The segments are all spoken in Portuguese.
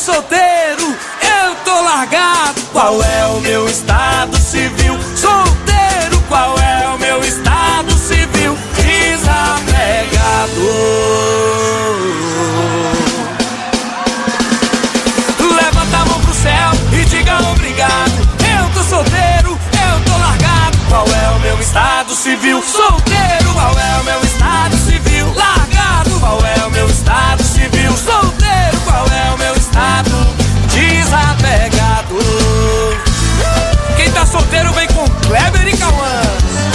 solteiro, eu tô largado. Qual é o meu estado civil? Solteiro, qual é o meu estado civil? Desapegado. Levanta a mão pro céu e diga obrigado. Eu tô solteiro, eu tô largado. Qual é o meu estado civil? Solteiro, qual é o meu estado civil? Largado, qual é o meu estado civil? Solteiro, qual é o meu estado? Desapegado. Quem tá solteiro vem com Kleber e Cauã.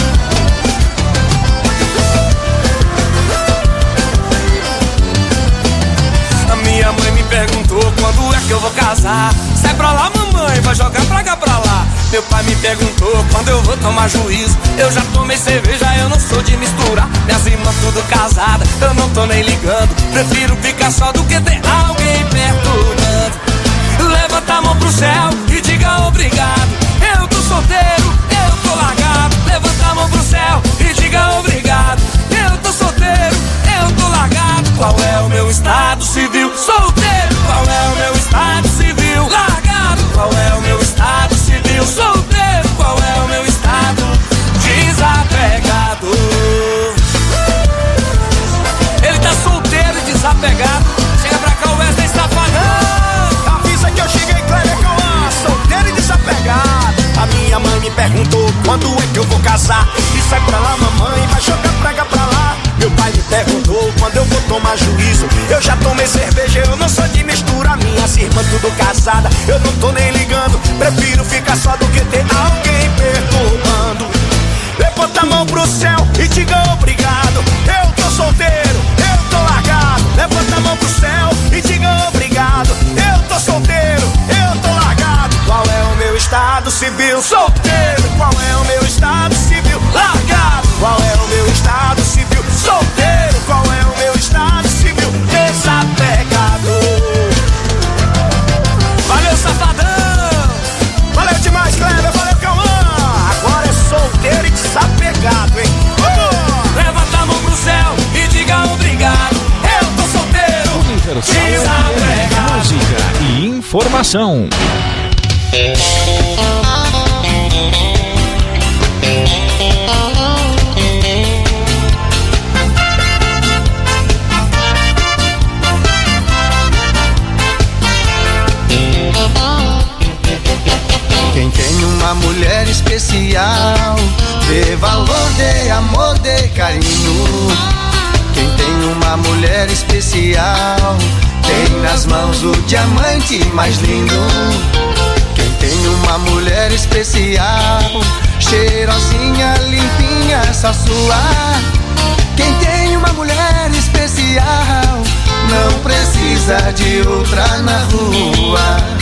A minha mãe me perguntou quando é que eu vou casar. Sai pra lá, mamãe, vai jogar pra cá, pra lá. Meu pai me perguntou quando eu vou tomar juízo. Eu já tomei cerveja, eu não sou de misturar. Minhas irmãs tudo casadas, eu não tô nem ligando. Prefiro ficar só do que ter alguém perturbando. Levanta a mão pro céu e diga obrigado. Eu tô solteiro, eu tô largado. Levanta a mão pro céu e diga obrigado. Eu tô solteiro, eu tô largado. Qual é o meu estado civil? Solteiro, qual é o meu estado civil? Largado, qual é o meu estado civil? Solteiro, qual é o meu estado? Desapegado. Ele tá solteiro e desapegado. Chega pra cá, o Wesley Safadão. Avisa que eu cheguei, Kleber Cauã, solteiro e desapegado. A minha mãe me perguntou quando é que eu vou casar. E sai pra lá, mamãe, vai jogar praga pra lá. Meu pai me perguntou quando eu vou tomar juízo. Eu já tomei cerveja, eu não sou de mistura. Minhas irmãs tudo casada, eu não tô nem ligando. Prefiro ficar só do que ter alguém perturbando. Levanta a mão pro céu e diga obrigado. Eu tô solteiro, eu tô largado. Levanta a mão pro céu e diga obrigado. Eu tô solteiro, eu tô largado. Qual é o meu estado civil? Solteiro. Qual é o meu estado civil? Largado. Qual é o meu estado civil? Solteiro. Qual é o meu estado civil? Desapegado. Valeu, Safadão. Valeu demais, Kleber. Valeu, Cauã. Agora é solteiro e desapegado, hein? Levanta a mão pro céu e diga obrigado. Eu tô solteiro, desapegado. Música e informação. Quem tem uma mulher especial, dê valor, dê amor, dê carinho. Quem tem uma mulher especial, tem nas mãos o diamante mais lindo. Quem tem uma mulher especial, cheirosinha, limpinha, só sua. Quem tem uma mulher especial, não precisa de outra na rua.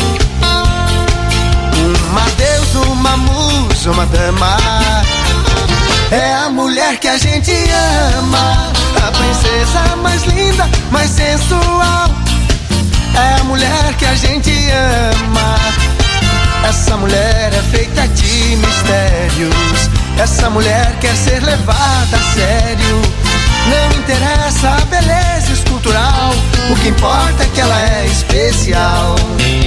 Uma deusa, uma musa, uma dama, é a mulher que a gente ama. A princesa mais linda, mais sensual, é a mulher que a gente ama. Essa mulher é feita de mistérios. Essa mulher quer ser levada a sério. Não interessa a beleza escultural, o que importa é que ela é especial.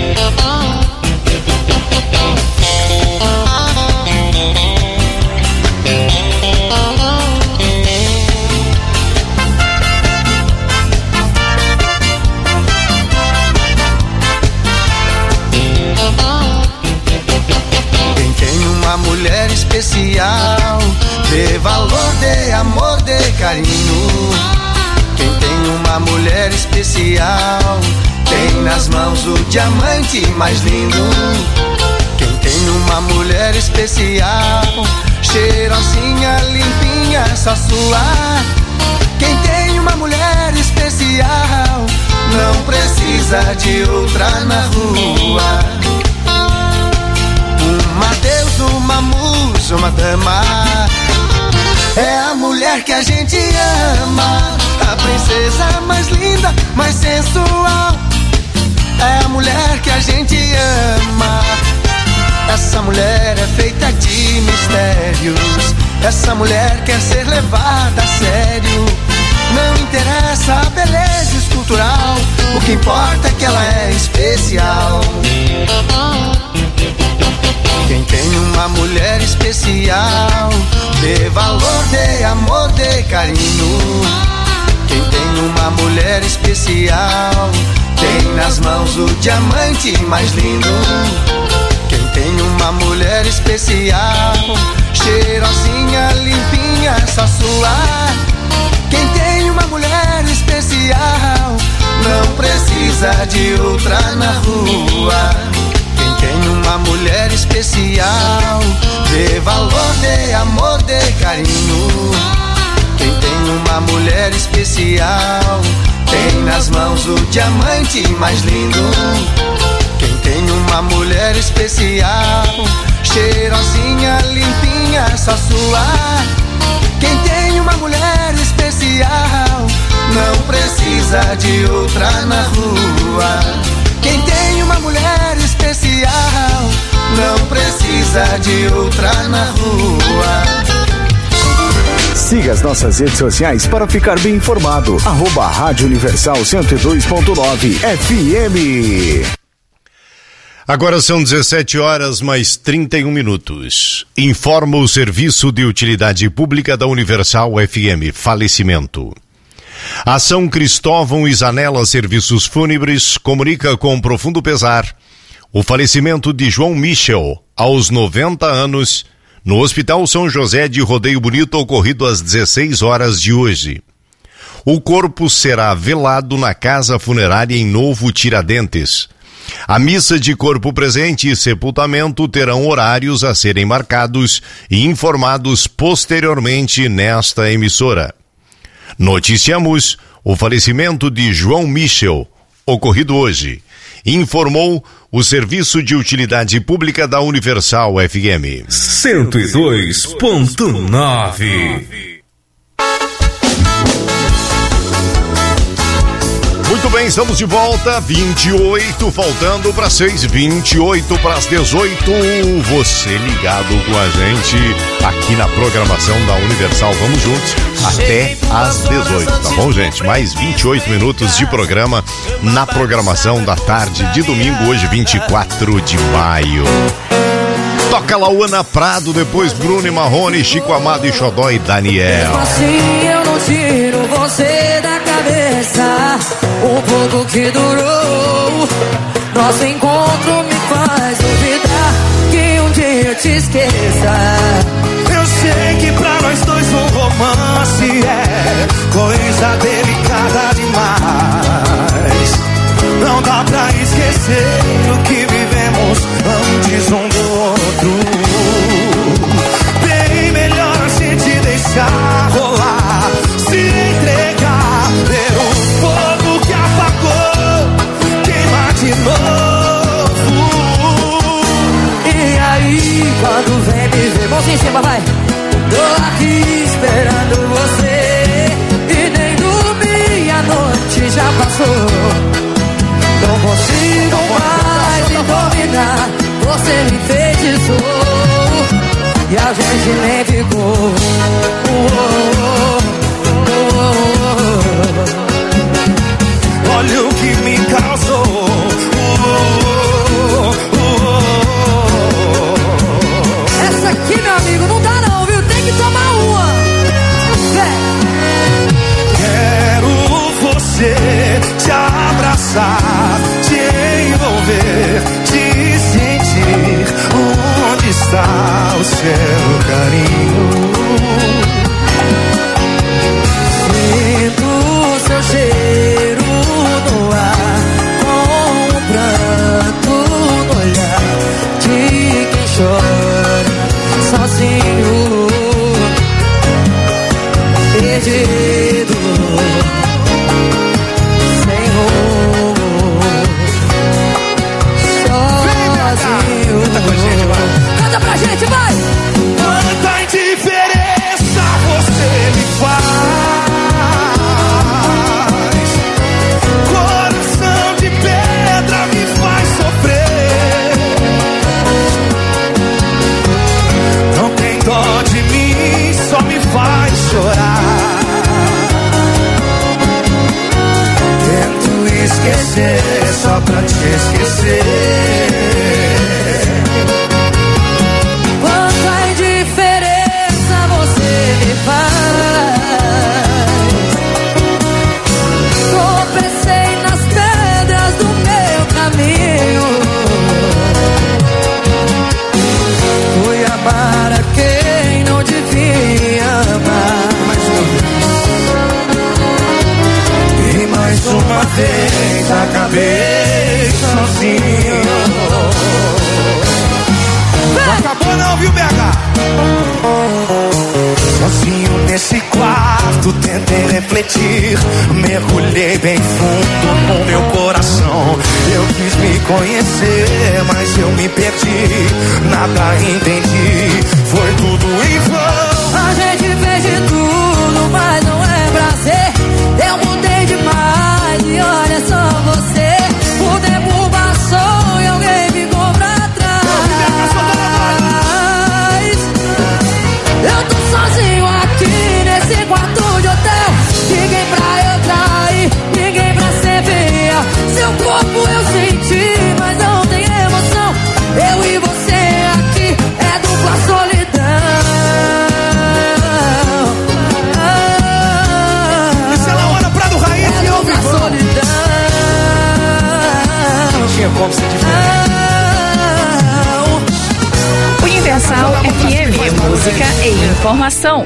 Quem tem uma mulher especial, dê valor, dê amor, dê carinho. Quem tem uma mulher especial, tem nas mãos o diamante mais lindo. Quem tem uma mulher especial, cheirosinha, limpinha, só sua. Quem tem uma mulher especial, não precisa de outra na rua. Uma deusa, uma musa, uma dama, é a mulher que a gente ama. A princesa mais linda, mais sensual, é a mulher que a gente ama. Essa mulher é feita de mistérios. Essa mulher quer ser levada a sério. Não interessa a beleza escultural, o que importa é que ela é especial. especial, dê valor, dê amor, dê carinho. Quem tem uma mulher especial tem nas mãos o diamante mais lindo. Quem tem uma mulher especial, cheirosinha, limpinha, só sua. Quem tem uma mulher especial não precisa de outra na rua. Quem tem uma mulher especial, dê valor, dê amor, dê carinho. Quem tem uma mulher especial tem nas mãos o diamante mais lindo. Quem tem uma mulher especial, cheirosinha, limpinha, só sua. Quem tem uma mulher especial não precisa de outra na rua. Quem tem uma mulher especial não precisa de outra na rua. Siga as nossas redes sociais para ficar bem informado. @Rádio Universal 102.9 FM. Agora são 17 horas mais 31 minutos. Informa o Serviço de Utilidade Pública da Universal FM. Falecimento. A São Cristóvão e Zanella Serviços Fúnebres comunica com profundo pesar o falecimento de João Michel, aos 90 anos, no Hospital São José de Rodeio Bonito, ocorrido às 16 horas de hoje. O corpo será velado na casa funerária em Novo Tiradentes. A missa de corpo presente e sepultamento terão horários a serem marcados e informados posteriormente nesta emissora. Noticiamos o falecimento de João Michel, ocorrido hoje. Informou o Serviço de Utilidade Pública da Universal FM. 102.9. Muito bem, estamos de volta, 28, faltando para 6, 28 para as 18. Você ligado com a gente aqui na programação da Universal. Vamos juntos até às 18, tá bom, gente? Mais 28 minutos de programa na programação da tarde de domingo, hoje 24 de maio. Toca Lauana Prado, depois Bruno e Marrone, Chico Amado e Xodó e Daniel. Mesmo assim eu não tiro você da cabeça. O pouco que durou nosso encontro me faz duvidar que um dia eu te esqueça. Eu sei que pra nós dois um romance é coisa delicada demais. Não dá pra esquecer o que vivemos antes um do outro. Bem melhor a gente deixar rolar, se entregar, ver o fogo que apagou, queimar de novo. E aí, quando vem me ver, mãozinha em cima, vai. Tô aqui esperando você e nem dormi, a noite já passou. Não consigo mais me dominar, você me enfeitiçou e a gente nem ficou. Olha o que me causou. Essa aqui, meu amigo, não dá não, viu? Tem que tomar uma. Quero você te abraçar, te envolver, te sentir. Onde está o seu carinho? sozinho. Não acabou não, viu, BH? Sozinho nesse quarto tentei refletir, mergulhei bem fundo no meu coração. Eu quis me conhecer, mas eu me perdi, nada entendi, foi tudo em vão. A gente fez de tudo, mas não é prazer. Eu mudei demais e olha só você. O tempo passou e alguém ficou pra trás. Eu tô sozinho aqui nesse quarto de hotel. Ninguém pra eu trair, ninguém pra ser fiel. Seu corpo eu senti, mas não tem emoção. Eu e você aqui é dupla solidão. Isso é Laona Prado Raiz e eu vi solidão. Não tinha como ser diferente. Universal FM, música e informação.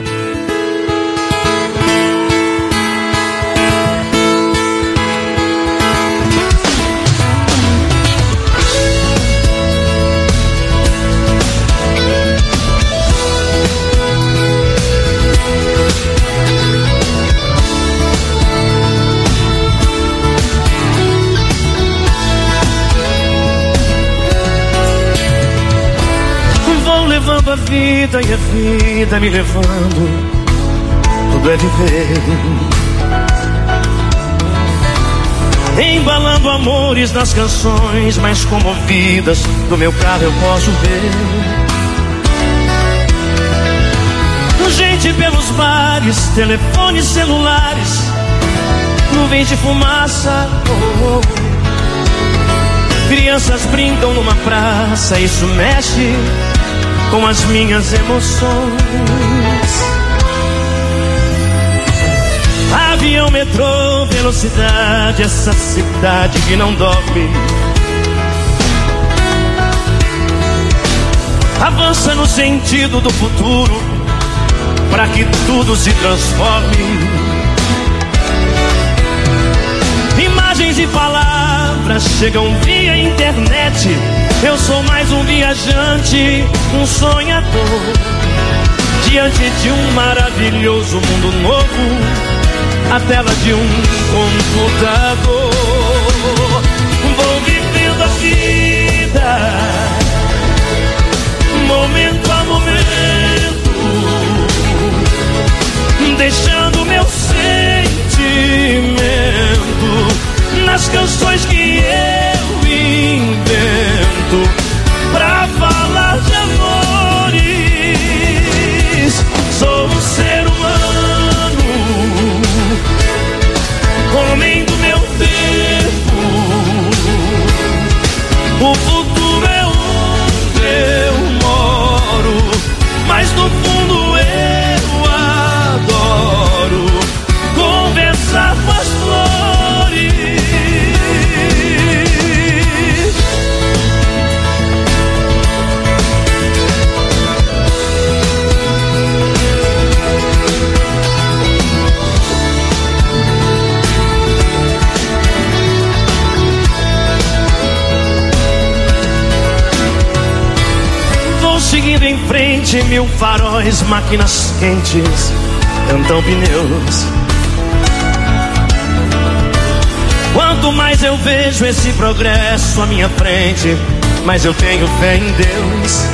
Levando a vida e a vida me levando, tudo é viver. Embalando amores nas canções mais comovidas do meu carro eu posso ver. Gente pelos bares, telefones celulares, nuvens de fumaça, oh, oh. Crianças brincam numa praça, isso mexe com as minhas emoções. Avião, metrô, velocidade, essa cidade que não dorme avança no sentido do futuro, para que tudo se transforme. Imagens e palavras chegam via internet. Eu sou mais um viajante, um sonhador, diante de um maravilhoso mundo novo, a tela de um computador. Vou vivendo a vida, momento a momento, deixando meu sentimento nas canções que eu invento pra falar de amores. Sou um ser humano, homem do meu tempo. O futuro é onde eu moro, mas no fundo eu adoro conversar com as flores. Seguindo em frente, 1000 faróis, máquinas quentes, cantam pneus. Quanto mais eu vejo esse progresso à minha frente, mais eu tenho fé em Deus.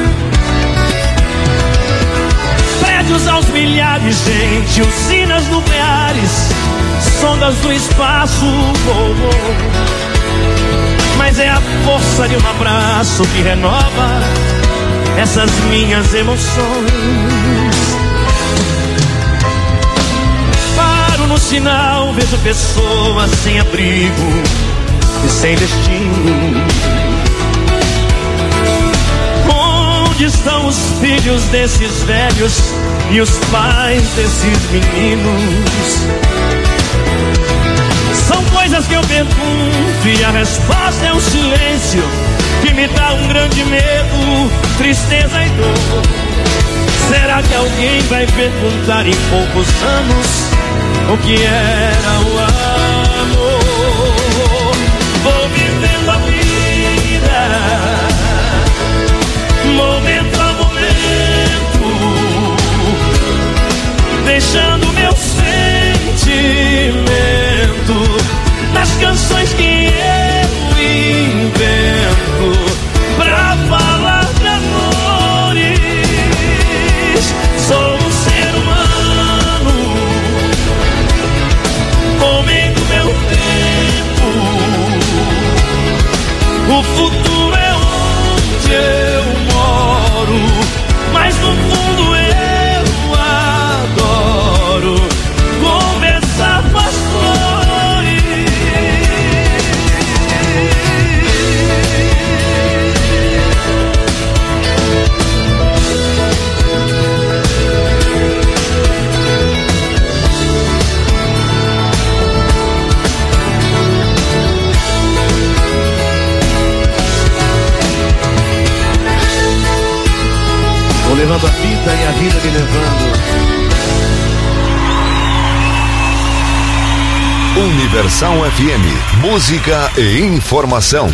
Prédios aos milhares, gente, usinas nucleares, sondas do espaço, oh, oh. Mas é a força de um abraço que renova essas minhas emoções. Paro no sinal, vejo pessoas sem abrigo e sem destino. Onde estão os filhos desses velhos e os pais desses meninos? São coisas que eu pergunto e a resposta é o silêncio, que me dá um grande medo, tristeza e dor. Será que alguém vai perguntar em poucos anos o que era o amor? Vou vivendo a vida, O futuro é onde eu moro, mas no fundo eu adoro conversar com as flores. Vou levando a vida e a vida me levando. Universal FM, música e informação.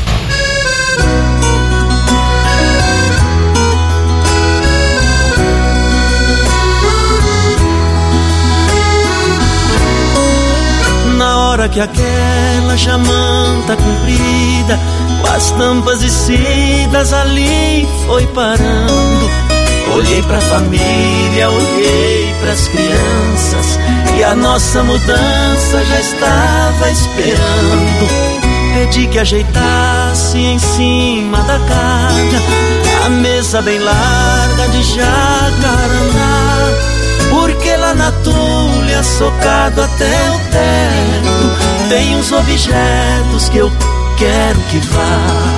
Na hora que aquela jamanta comprida, com as tampas descidas ali foi parando. Olhei pra família, olhei pras crianças, e a nossa mudança já estava esperando. Pedi que ajeitasse em cima da carga a mesa bem larga de jacarandá, porque lá na tulha, socado até o teto, tem uns objetos que eu quero que vá.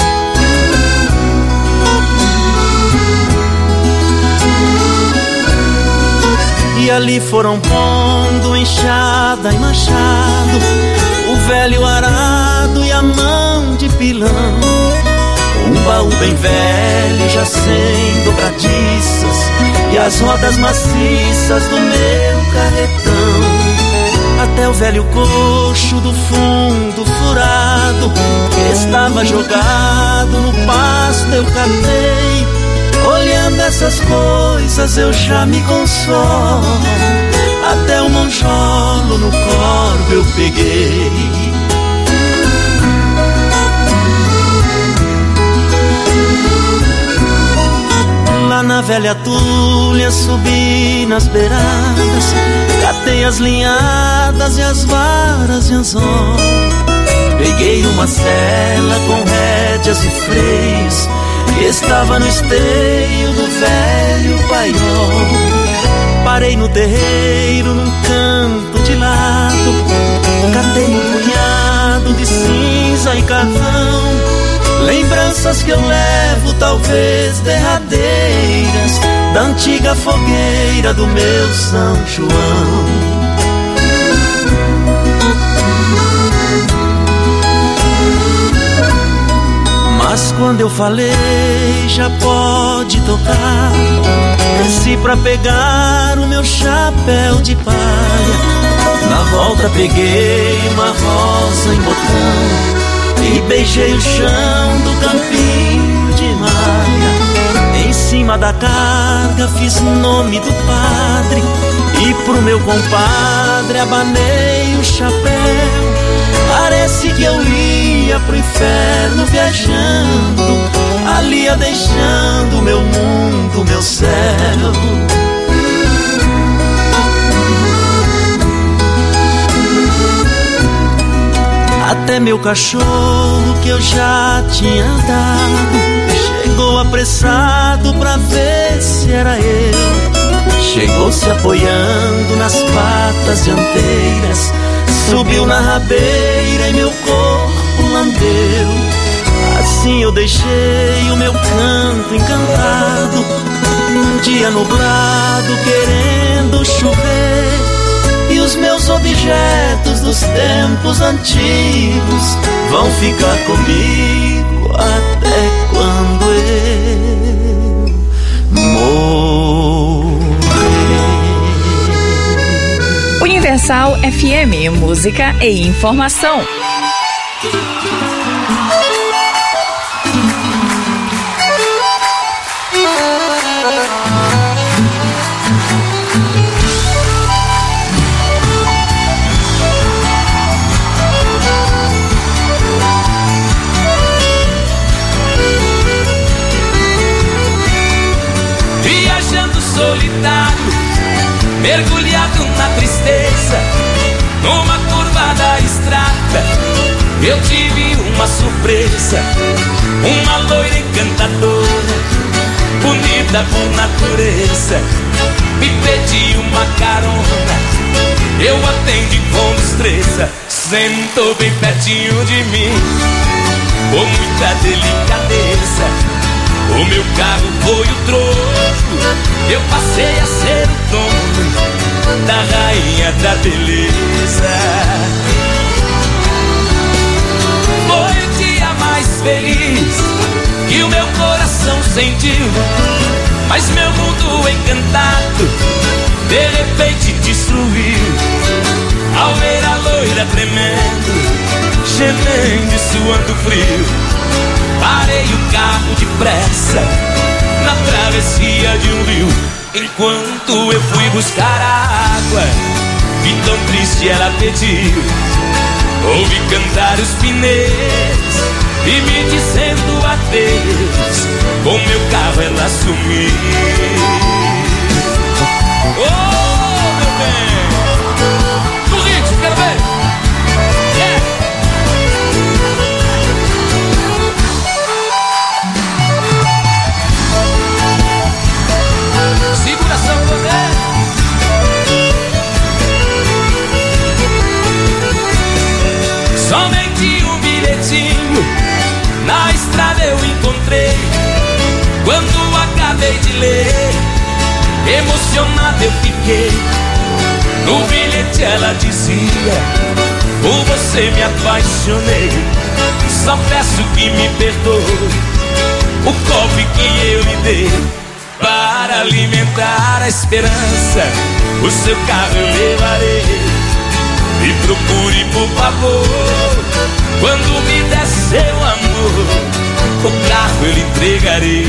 E ali foram pondo enxada e machado, o velho arado e a mão de pilão. Um baú bem velho já sem dobradiças, e as rodas maciças do meu carretão. Até o velho coxo do fundo furado, que estava jogado no pasto, eu catei. Olhando essas coisas eu já me consolo, até o monjolo no corpo eu peguei. Lá na velha tulha subi nas beiradas, catei as linhadas e as varas de anzol. Peguei uma sela com rédeas e freios, que estava no esteio do velho paiol. Parei no terreiro, num canto de lado, catei um punhado de cinza e carvão, lembranças que eu levo, talvez derradeiras, da antiga fogueira do meu São João. Mas quando eu falei, já pode tocar, desci pra pegar o meu chapéu de palha. Na volta peguei uma rosa em botão e beijei o chão do campinho de malha. Em cima da carga fiz nome do padre e pro meu compadre abanei o chapéu. Parece que eu ia pro inferno viajando, ali ia deixando o meu mundo, meu céu. Até meu cachorro que eu já tinha dado chegou apressado pra ver se era eu. Chegou se apoiando nas patas dianteiras, subiu na rabeira e meu corpo lambeu. Assim eu deixei o meu canto encantado, num dia nublado querendo chover. E os meus objetos dos tempos antigos vão ficar comigo até quando eu morrer. Universal FM, música e informação. Viajando solitário, mergulhado na tristeza, numa curva da estrada, eu tive uma surpresa, uma loira encantadora, bonita por natureza, me pediu uma carona, eu atendi com destreza, sentou bem pertinho de mim, com muita delicadeza, o meu carro foi o troco, eu passei a ser o dono da rainha da beleza. Foi o dia mais feliz que o meu coração sentiu, mas meu mundo encantado de repente destruiu. Ao ver a loira tremendo, gemendo e suando frio, parei o carro depressa na travessia de um rio. Enquanto eu fui buscar a água, vi tão triste ela pediu. Ouvi cantar os pneus e me dizendo adeus, com meu carro ela sumiu. Oh, meu bem, no ritmo, quero ver. Segura seu poder. Somente um bilhetinho na estrada eu encontrei. Quando acabei de ler, emocionado eu fiquei. No bilhete ela dizia: por você me apaixonei. Só peço que me perdoe o golpe que eu lhe dei. Para alimentar a esperança, o seu carro eu levarei. E procure, por favor, quando me der seu amor, o carro eu lhe entregarei.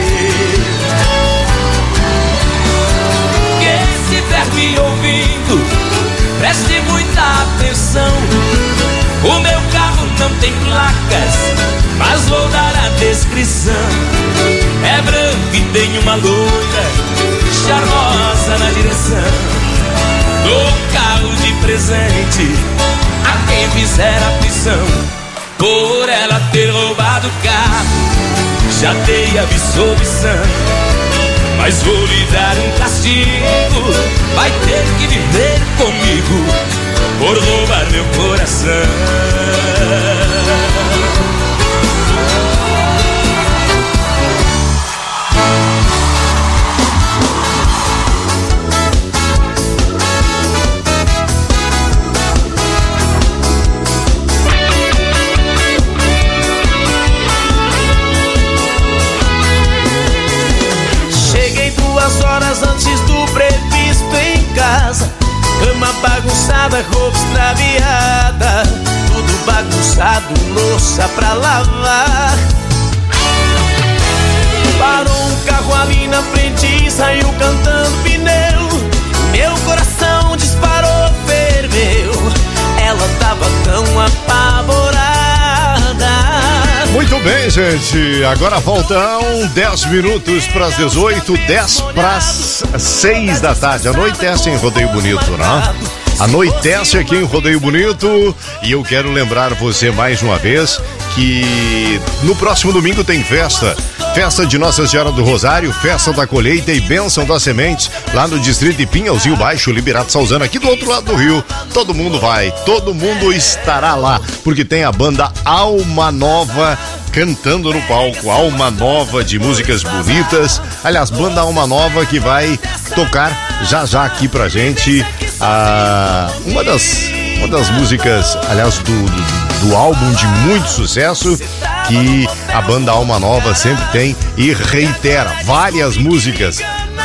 Quem estiver me ouvindo, preste muita atenção. O meu carro não tem placas, mas vou dar a descrição. É branco e tem uma loira charmosa na direção. Dou um carro de presente a quem fizer a prisão. Por ela ter roubado o carro, já dei absolvição. Mas vou lhe dar um castigo, vai ter que viver comigo por roubar meu coração. Antes do previsto em casa, cama bagunçada, roupa extraviada, tudo bagunçado, louça pra lavar. Parou um carro ali na frente e saiu cantando pneu. Meu coração disparou, ferveu. Ela tava tão apavorada. Muito bem, gente, agora faltam 10 minutos para as 18, 10 para as 6 da tarde. Anoitece em Rodeio Bonito, né? Anoitece aqui em Rodeio Bonito. E eu quero lembrar você mais uma vez que no próximo domingo tem festa. Festa de Nossa Senhora do Rosário, festa da colheita e bênção das sementes, lá no distrito de Pinhalzinho Baixo, Liberato Salzano, aqui do outro lado do rio. Todo mundo vai, todo mundo estará lá, porque tem a banda Alma Nova cantando no palco. Alma Nova de músicas bonitas. Aliás, banda Alma Nova que vai tocar já aqui pra gente uma das músicas, aliás, do álbum de muito sucesso que a banda Alma Nova sempre tem e reitera. Várias músicas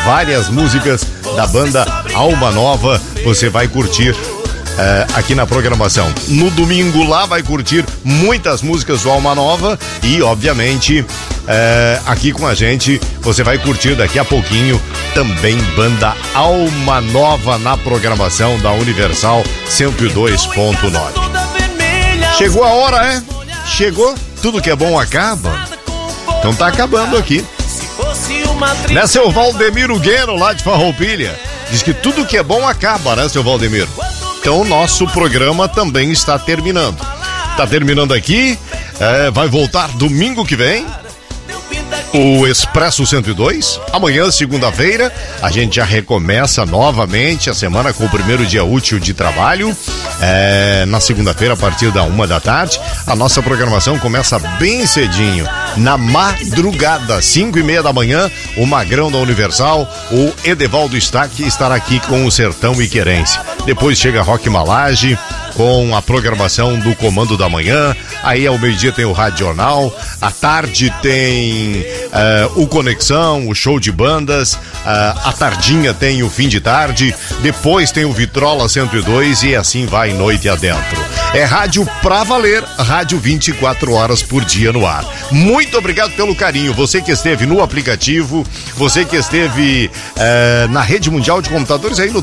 da banda Alma Nova você vai curtir aqui na programação. No domingo lá vai curtir muitas músicas do Alma Nova e, obviamente, aqui com a gente você vai curtir daqui a pouquinho também banda Alma Nova na programação da Universal 102.9. Chegou a hora, Chegou? Tudo que é bom acaba? Então tá acabando aqui. Né, seu Valdemiro Gueno, lá de Farroupilha? Diz que tudo que é bom acaba, né, seu Valdemiro? Então o nosso programa também está terminando. Tá terminando aqui. Vai voltar domingo que vem o Expresso 102. Amanhã, segunda-feira, a gente já recomeça novamente a semana com o primeiro dia útil de trabalho. Na segunda-feira, a partir da 1h, a nossa programação começa bem cedinho, na madrugada, 5h30 da manhã. O Magrão da Universal, o Edevaldo Stack, estará aqui com o Sertão e Querência. Depois chega Rock Malage com a programação do Comando da Manhã. Aí ao meio-dia tem o Radional, à tarde tem o Conexão, o show de bandas, à tardinha tem o Fim de Tarde, depois tem o Vitrola 102 e assim vai noite adentro. É rádio pra valer, rádio 24 horas por dia no ar. Muito obrigado pelo carinho, você que esteve no aplicativo, você que esteve na rede mundial de computadores aí no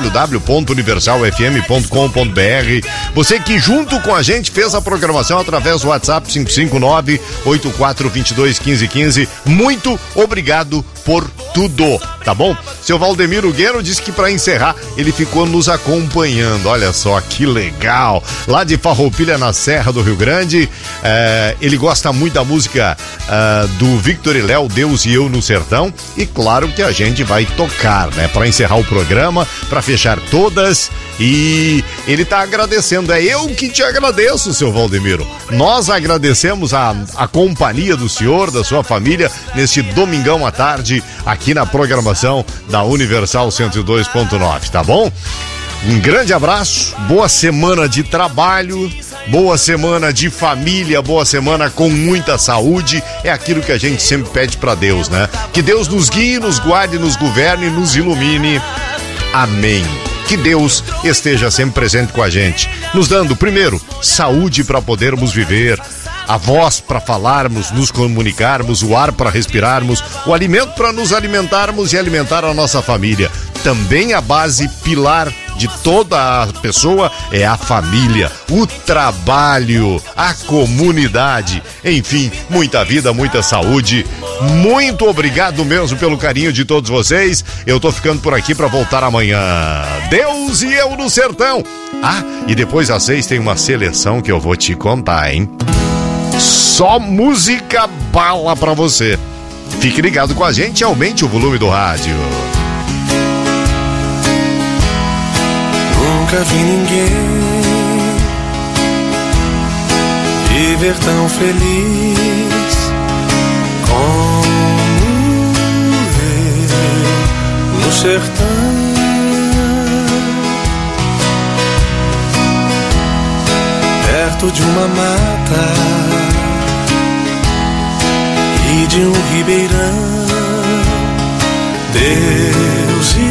www.universalfm.com.br, você que junto com a gente fez a programação através do WhatsApp 559-8422-1515, muito obrigado por tudo, tá bom? Seu Valdemiro Guerro disse que para encerrar ele ficou nos acompanhando, olha só que legal, lá de Farroupilha na Serra do Rio Grande. Ele gosta muito da música do Victor e Léo, Deus e Eu no Sertão, e claro que a gente vai tocar, né, para encerrar o programa, para fechar todas. E ele tá agradecendo, é eu que te agradeço, seu Valdemiro. Nós agradecemos a companhia do senhor, da sua família, neste domingão à tarde, aqui na programação da Universal 102.9, tá bom? Um grande abraço, boa semana de trabalho, boa semana de família, boa semana com muita saúde. É aquilo que a gente sempre pede pra Deus, né? Que Deus nos guie, nos guarde, nos governe, nos ilumine. Amém. Que Deus esteja sempre presente com a gente, nos dando, primeiro, saúde para podermos viver, a voz para falarmos, nos comunicarmos, o ar para respirarmos, o alimento para nos alimentarmos e alimentar a nossa família. Também a base pilar de toda a pessoa é a família, o trabalho, a comunidade, enfim, muita vida, muita saúde. Muito obrigado mesmo pelo carinho de todos vocês. Eu tô ficando por aqui para voltar amanhã. Deus e Eu no Sertão. E depois às 6 tem uma seleção que eu vou te contar, hein? Só música bala pra você. Fique ligado com a gente e aumente o volume do rádio. Nunca vi ninguém viver tão feliz como eu no sertão. Perto de uma mata e de um ribeirão, Deus e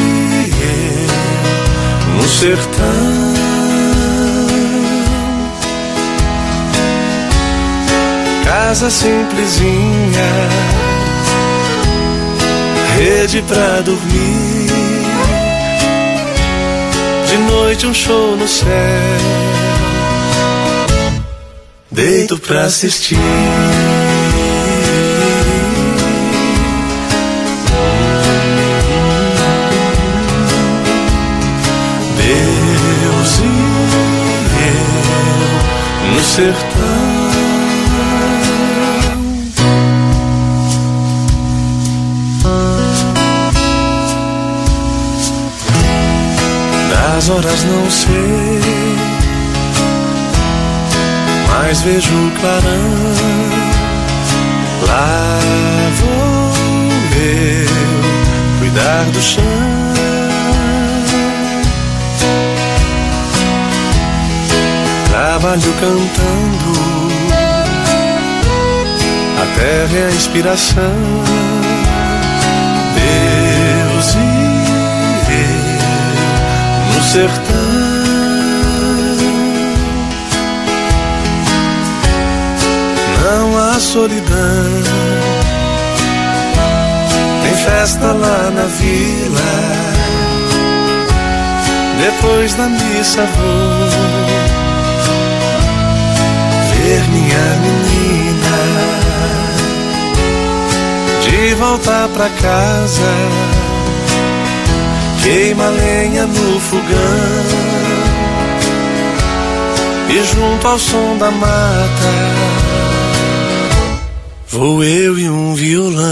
eu no sertão. Casa simplesinha, rede pra dormir, de noite um show no céu, deito pra assistir. Deus e eu no sertão. Das horas não sei, mas vejo o clarão. Lá vou eu cuidar do chão. Trabalho cantando, a terra é a inspiração. Deus e eu no sertão. Não há solidão, tem festa lá na vila. Depois da missa vou ver minha menina. De volta pra casa, queima lenha no fogão. e junto ao som da mata vou eu e um violão.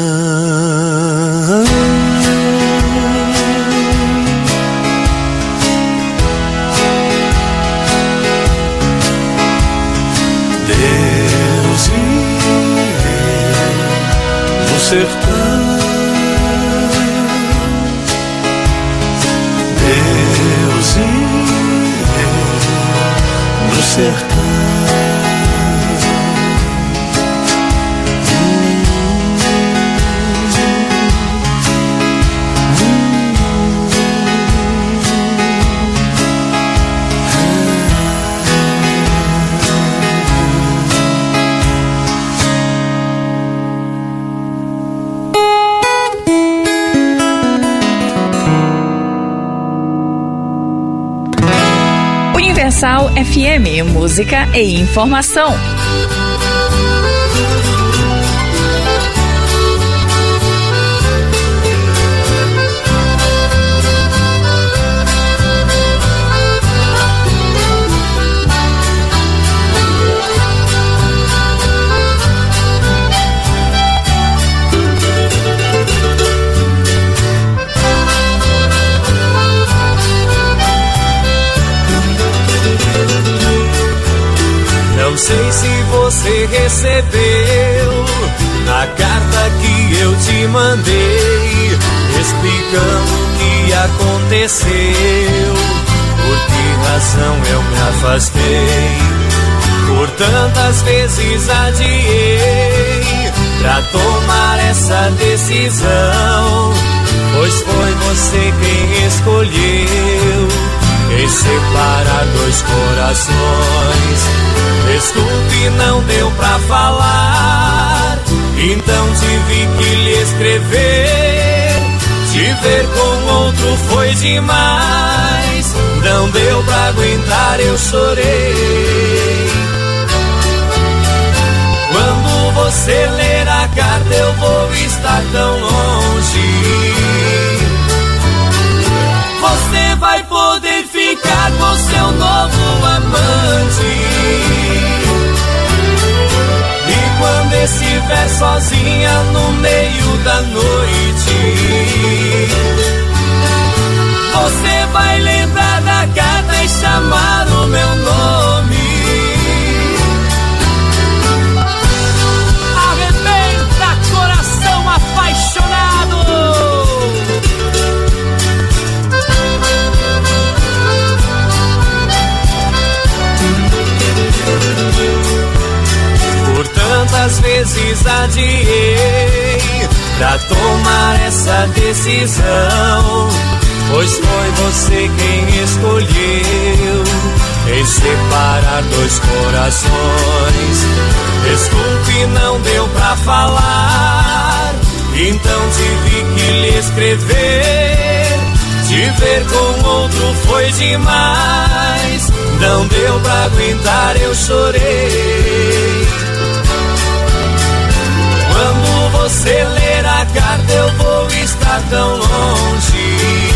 Deus e eu no sertão, Deus e eu no sertão. Universal FM, música e informação. Não sei se você recebeu a carta que eu te mandei, explicando o que aconteceu, por que razão eu me afastei, por tantas vezes adiei pra tomar essa decisão, pois foi você quem escolheu em separar dois corações. Desculpe, não deu pra falar, então tive que lhe escrever. Te ver com outro foi demais, não deu pra aguentar, eu chorei. Quando você ler a carta eu vou estar tão longe, você vai poder ficar com seu novo amante. E quando estiver sozinha no meio da noite, você vai lembrar da carta e chamar o meu nome. Arrebenta, coração apaixonado. Por tantas vezes adiei pra tomar essa decisão, pois foi você quem escolheu em separar dois corações. Desculpe, não deu pra falar, então tive que lhe escrever. Te ver com outro foi demais, não deu pra aguentar, eu chorei. Quando você ler a carta eu vou estar tão longe,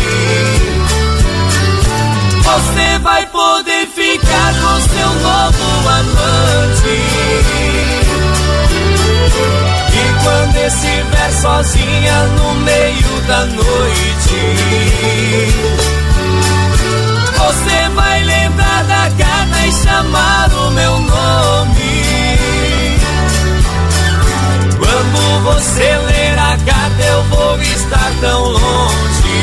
você vai poder ficar com seu novo amante. E quando estiver sozinha no meio da noite, você vai lembrar da carta e chamar o meu nome. Quando você ler a carta eu vou estar tão longe,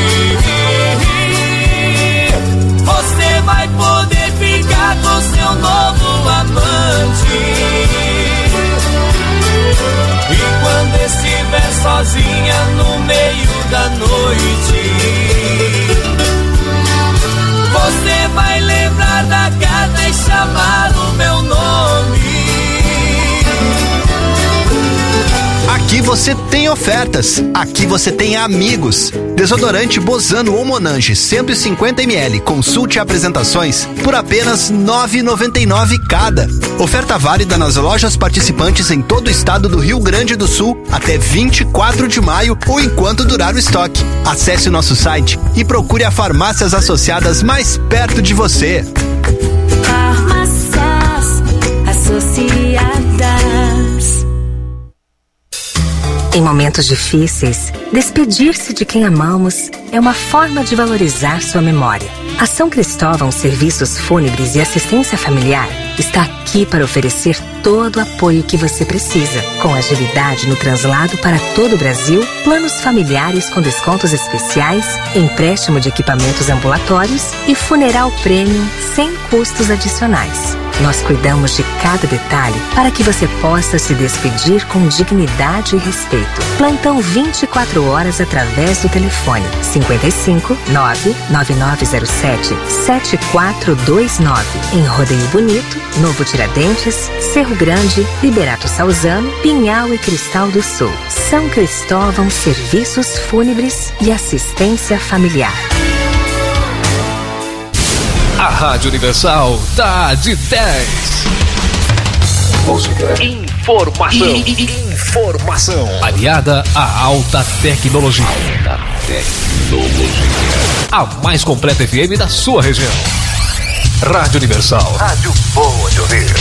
você vai poder ficar com seu novo amante. E quando estiver sozinha no meio da noite, você vai lembrar da carta e chamar o meu nome. Aqui você tem ofertas, aqui você tem amigos. Desodorante Bozano ou Monange 150 ml, consulte apresentações por apenas R$ 9,99 cada. Oferta válida nas lojas participantes em todo o estado do Rio Grande do Sul até 24 de maio ou enquanto durar o estoque. Acesse o nosso site e procure a farmácias associadas mais perto de você. Farmácia Associadas. Em momentos difíceis, despedir-se de quem amamos é uma forma de valorizar sua memória. A São Cristóvão Serviços Fúnebres e Assistência Familiar está aqui para oferecer todo o apoio que você precisa, com agilidade no translado para todo o Brasil, planos familiares com descontos especiais, empréstimo de equipamentos ambulatórios e funeral premium sem custos adicionais. Nós cuidamos de cada detalhe para que você possa se despedir com dignidade e respeito. Plantão 24 horas através do telefone 55 99907 7429 em Rodeio Bonito, Novo Tiradentes, Cerro Grande, Liberato Salzano, Pinhal e Cristal do Sul. São Cristóvão Serviços Fúnebres e Assistência Familiar. A Rádio Universal tá de 10. Música. Informação. Informação. Aliada à alta tecnologia. A mais completa FM da sua região. Rádio Universal. Rádio boa de ouvir.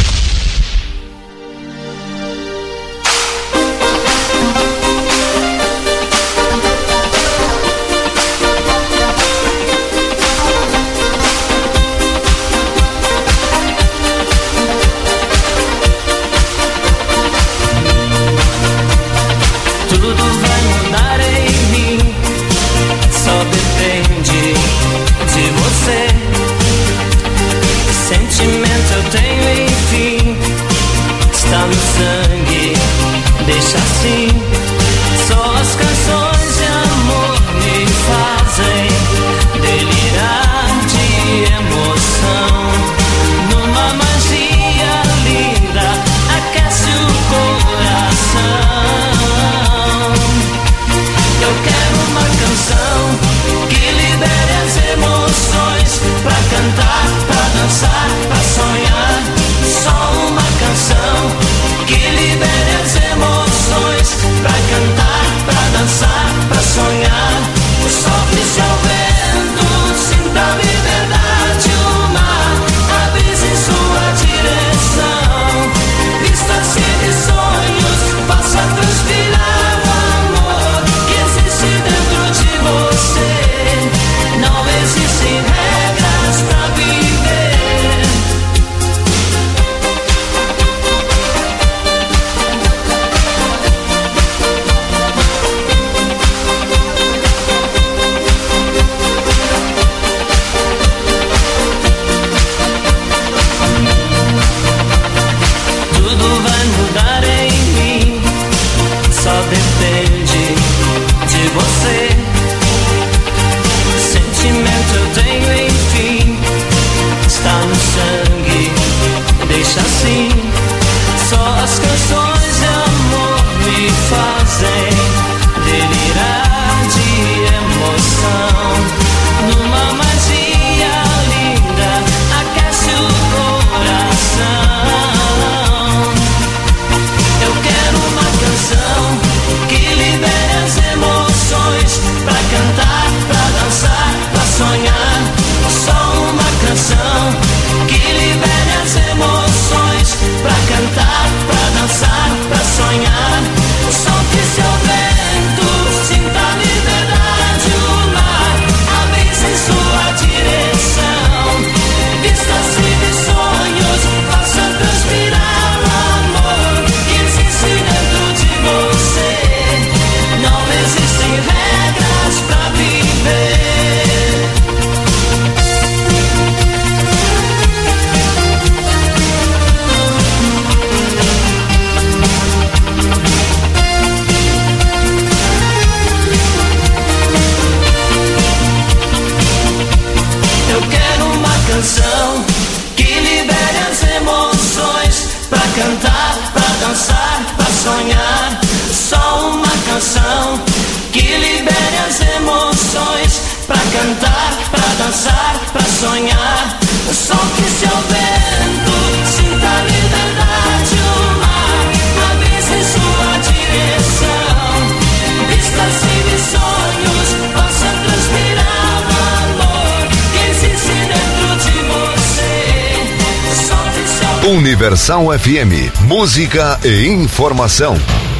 Universal FM, música e informação.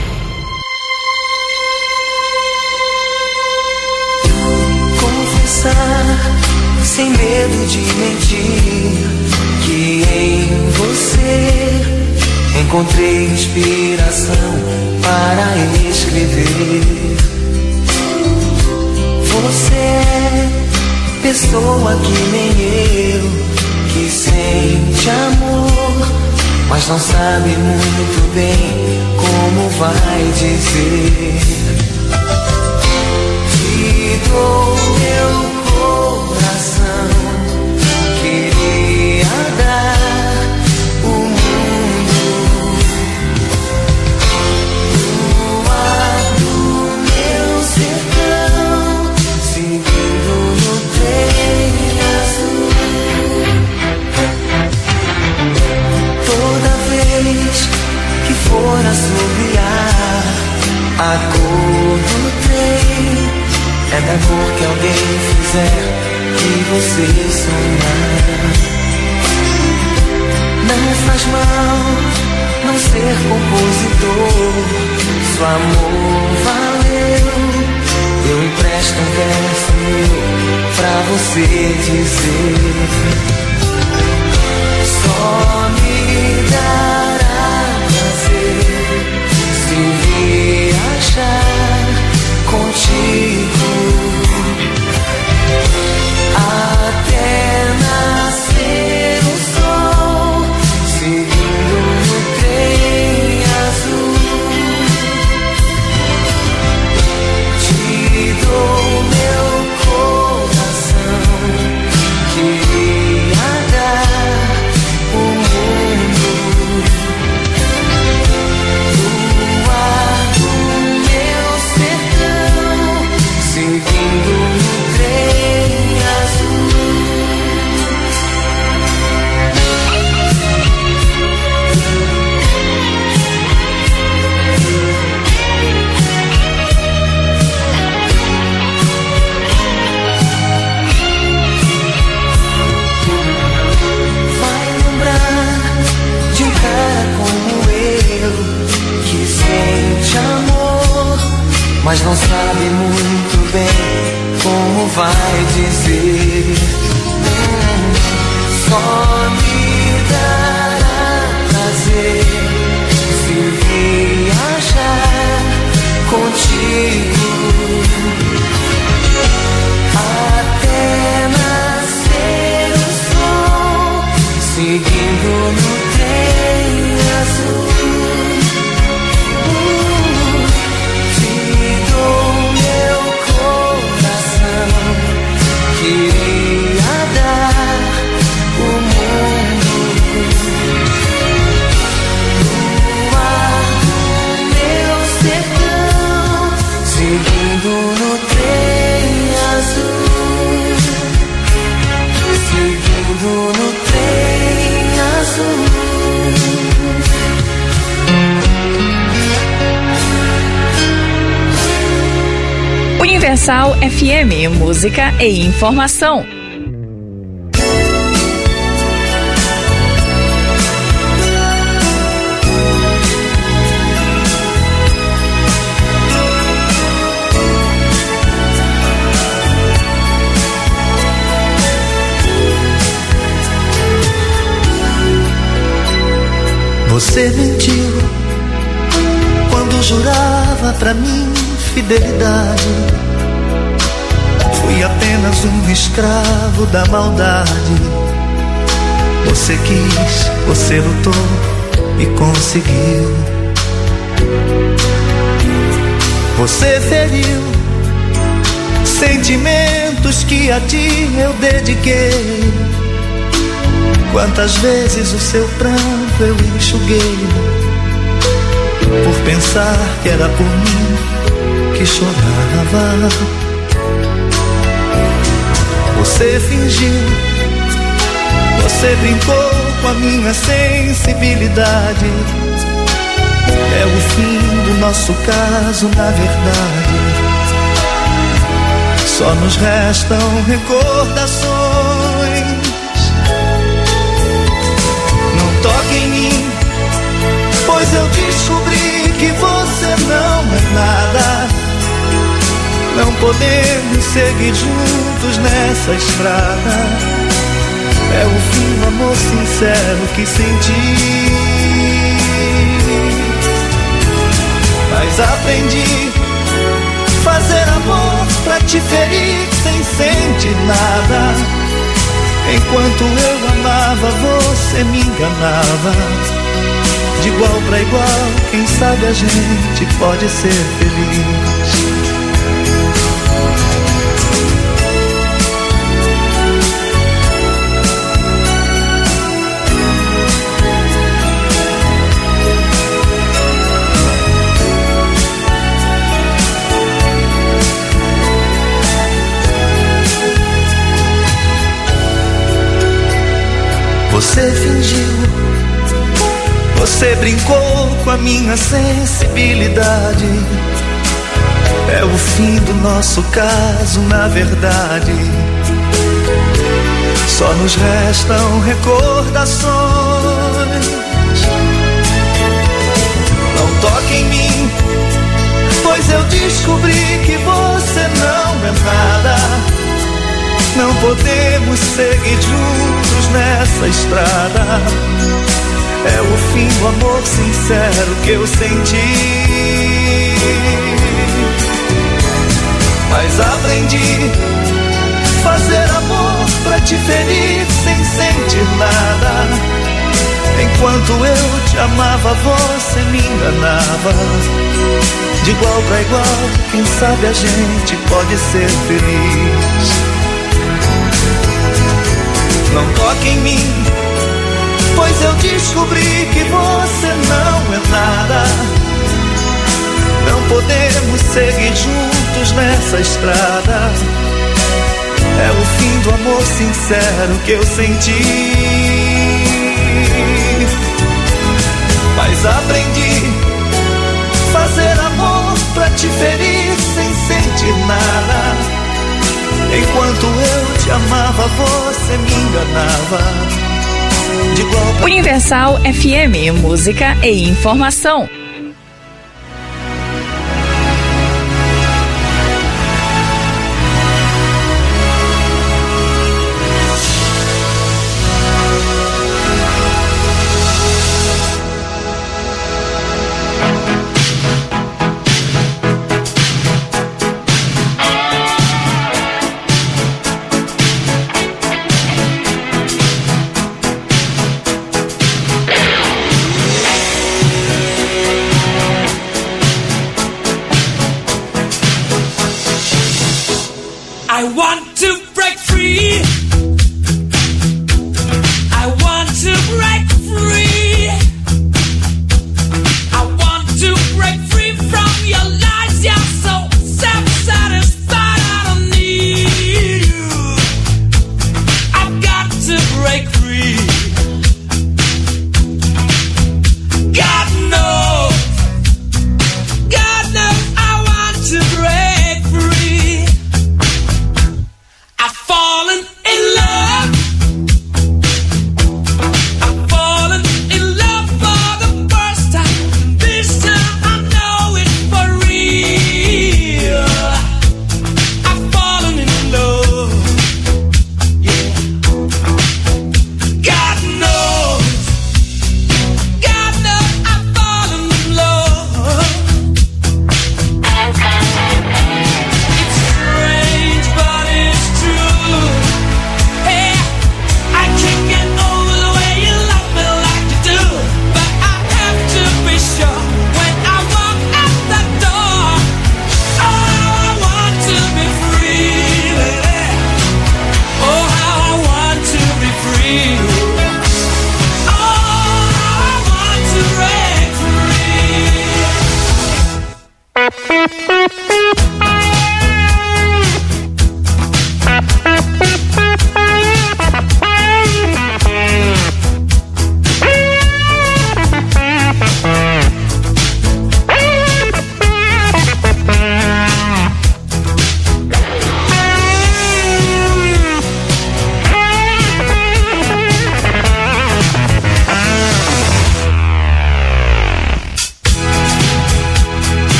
Confessar, sem medo de mentir, que em você encontrei inspiração para escrever. Você é pessoa que nem eu, que sente amor, mas não sabe muito bem como vai dizer. Te dou meu coração, queria dar o mundo. Lua do meu sertão, seguindo no trem azul. Toda vez que for assobiar, a cor do trem é da cor que alguém fizer que você sonhar. Não faz mal não ser compositor, se o amor valeu, eu empresto um verso meu pra você dizer. Só me dará prazer se viajar contigo até nascer o sol, seguindo no trem azul. Te dou meu coração, queria dar o mundo. Lua do meu sertão, seguindo no trem azul. Vai lembrar de um cara como eu, que sente amor, mas não sabe muito bem como vai dizer. Só me dará prazer se viajar contigo até nascer o sol, seguindo no trem azul. Te dou meu coração, queria dar o mundo. Lua do meu sertão, seguindo no trem azul, seguindo no trem azul. Universal FM, música e informação. Você mentiu quando jurava pra mim fidelidade. Fui apenas um escravo da maldade. Você quis, você lutou e conseguiu. Você feriu sentimentos que a ti eu dediquei. Quantas vezes o seu pranto eu enxuguei, por pensar que era por mim que chorava. Você fingiu, você brincou com a minha sensibilidade. É o fim do nosso caso, na verdade. Só nos restam recordações. Não toque pois eu descobri que você não é nada. Não podemos seguir juntos nessa estrada. É o fim do amor sincero que senti. Mas aprendi fazer amor pra te ferir sem sentir nada. Enquanto eu amava, você me enganava. De igual pra igual, quem sabe a gente pode ser feliz. Você fingiu, você brincou com a minha sensibilidade. É o fim do nosso caso, na verdade. Só nos restam recordações. Não toque em mim, pois eu descobri que você não é nada. Não podemos seguir juntos nessa estrada. É o fim do amor sincero que eu senti. Mas aprendi fazer amor pra te ferir sem sentir nada. Enquanto eu te amava, você me enganava. De igual pra igual, quem sabe a gente pode ser feliz. Não toque em mim, pois eu descobri que você não é nada. Não podemos seguir juntos nessa estrada. É o fim do amor sincero que eu senti. Mas aprendi fazer amor pra te ferir sem sentir nada. Enquanto eu te amava, você me enganava. De igual pra... Universal FM, música e informação.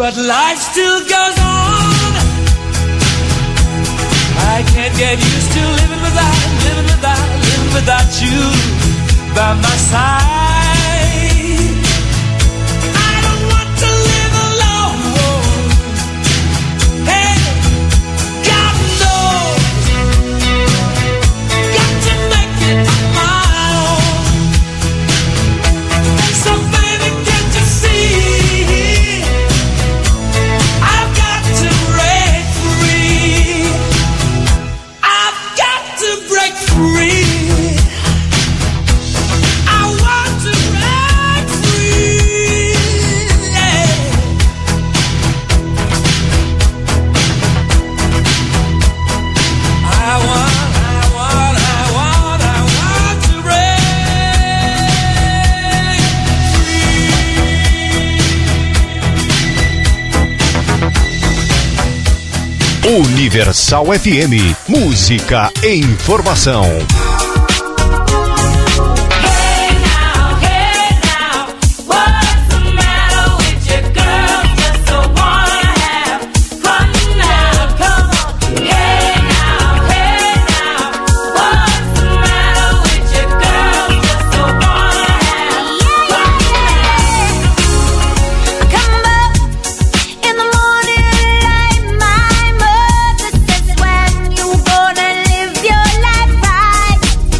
but life still goes on. I can't get used to living without you by my side. I don't want to live alone. Hey, God knows, got to make it on my own. So baby, can't you see? I've got to break free. I've got to break free. Universal FM, música e informação. When you gonna live your life right?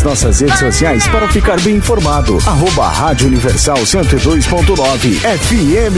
nossas redes sociais para ficar bem informado. Rádio Universal 102.9 FM.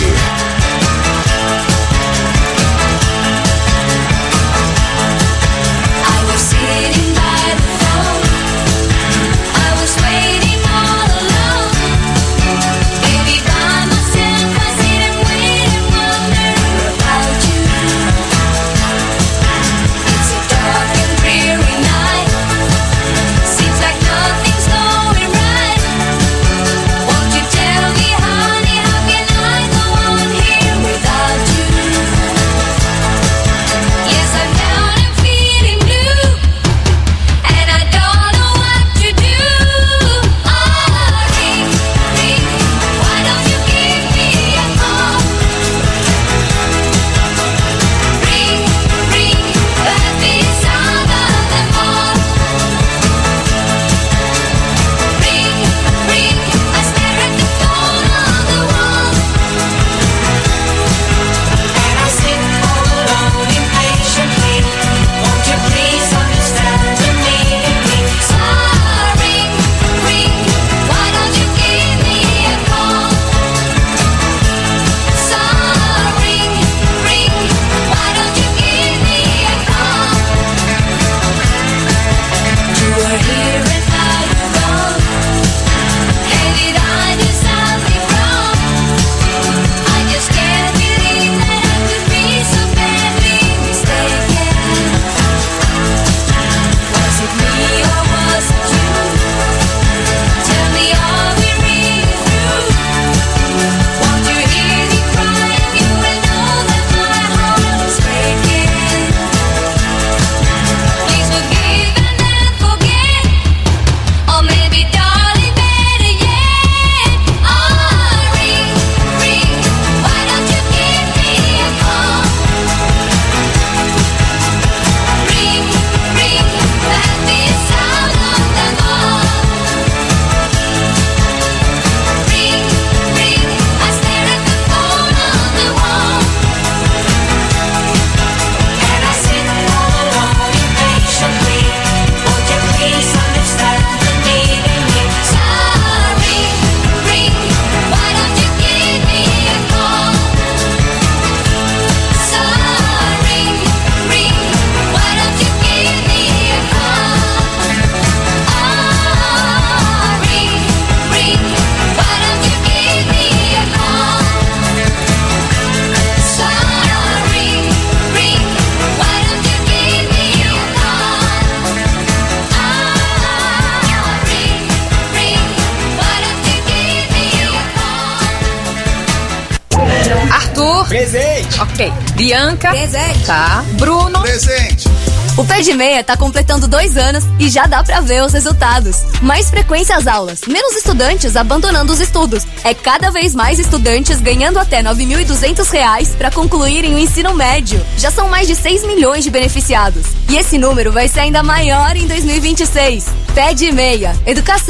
Presente. Ok. Bianca. Presente. Tá. Bruno. Presente. O Pé de Meia tá completando 2 anos e já dá pra ver os resultados. Mais frequência às aulas, menos estudantes abandonando os estudos. É cada vez mais estudantes ganhando até R$ 9.200 pra concluírem o ensino médio. Já são mais de 6 milhões de beneficiados. E esse número vai ser ainda maior em 2026. Pé de Meia. Educação